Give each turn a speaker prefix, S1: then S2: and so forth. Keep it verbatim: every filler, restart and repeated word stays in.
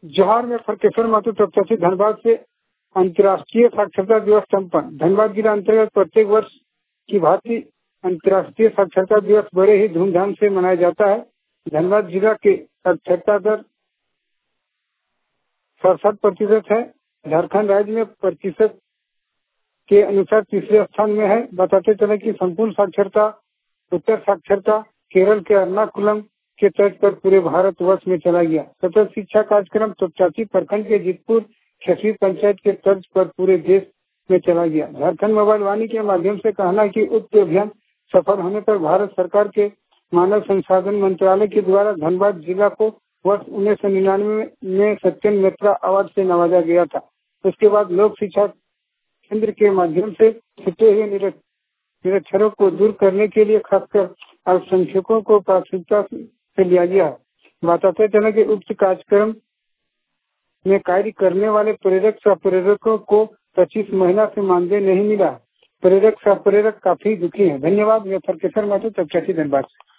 S1: जोहार में फरकेश्वर मातु तपचासी धनबाद से अंतर्राष्ट्रीय साक्षरता दिवस संपन्न। धनबाद जिला अंतर्गत प्रत्येक वर्ष की भांति अंतर्राष्ट्रीय साक्षरता दिवस बड़े ही धूमधाम से मनाया जाता है। धनबाद जिला के साक्षरता दर सड़सठ प्रतिशत है। झारखंड राज्य में प्रतिशत के अनुसार तीसरे स्थान में है। बताते चले कि संपूर्ण साक्षरता उत्तर साक्षरता केरल के एर्नाकुलम के तर्ज पर पूरे भारत वर्ष में चला गया। सतत शिक्षा कार्यक्रम तपचासी प्रखंड के जीतपुर खेसवी पंचायत के तर्ज पर पूरे देश में चला गया। झारखंड मोबाइल वाणी के माध्यम से कहना है कि उक्त अभियान सफल होने पर भारत सरकार के मानव संसाधन मंत्रालय के द्वारा धनबाद जिला को वर्ष उन्नीस सौ निन्यानवे में सत्यन मित्रा अवार्ड से नवाजा गया था। उसके बाद लोक शिक्षा केंद्र के माध्यम से छुटे हुए निरक्षरों को दूर करने के लिए खासकर अल्पसंख्यकों को प्राथमिकता से लिया गया है। बताते चले कि उक्त कार्यक्रम में कार्य करने वाले प्रेरक सह प्रेरकों को पच्चीस महीना से मानदेय नहीं मिला। प्रेरक सह प्रेरक काफी दुखी है। धन्यवाद। मैं फरकेश्वर मातु तपचासी धनबाद।